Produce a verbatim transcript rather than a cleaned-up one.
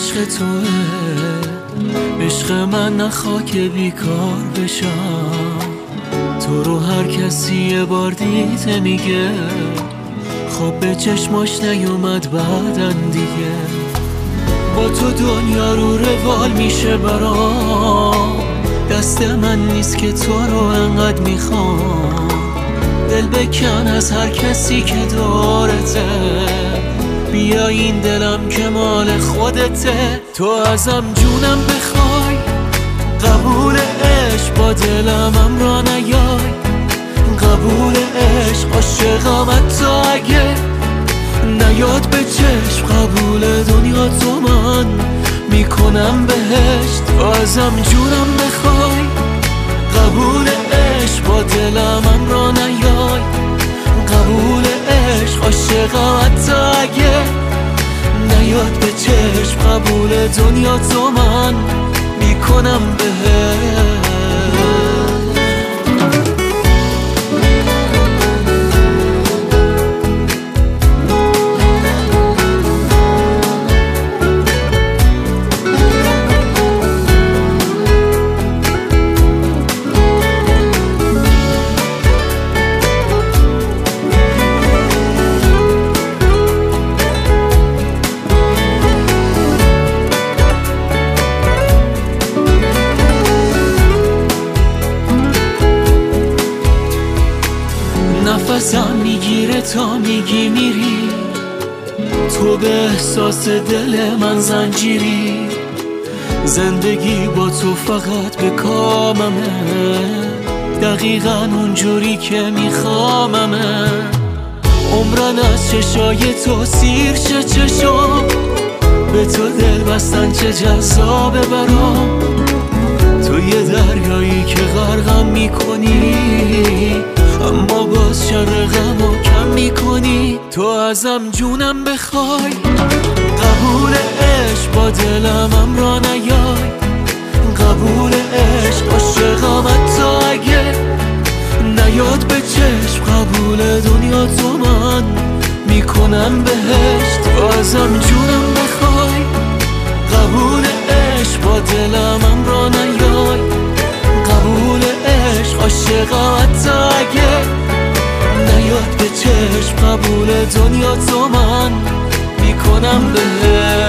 عشق توه، عشق من نه خاک بیکار بشم. تو رو هر کسی یه بار دیده میگه خب به چشماش نیومد بعدن دیگه. با تو دنیا رو روال میشه برام، دست من نیست که تو رو انقدر میخوام. دل بکن از هر کسی که دارته، بیا این دلم که مال خودته. تو ازم جونم بخوای، قبول عشق با دلم را نیای. قبول عشق عاشقم تو اگه نیاد به چشم. قبول دنیا تو من میکنم بهشت. تو ازم جونم بخوای، قبول عشق با دلم را نیای. قبول عشق عاشقم تو اگه نیاد به چشم. قبول دنیا تو من میکنم بهشت. نفسم میگیره تا میگی میری، تو به احساس دل من زنجیری. زندگی با تو فقط به کاممه، دقیقا اونجوری که میخواممه. عمرن از چشای تو سیر شه چشم، به تو دل بستن چه جذابه برام. تو یه دریایی که غرقم میکنی، اما باز شر غمو کم میکنی. تو ازم جونم بخوای، قبول عشق با دلم را نیای. قبول عشق عاشقم تو اگه نیاد به چشم. قبول دنیا تو من میکنم بهشت. تو ازم جونم بخوای، قبول عشق با دلم را نیای. قبول عشق عاشقم تو اگه نیاد به چشم. قبول دنیا تو من میکنم بهشت.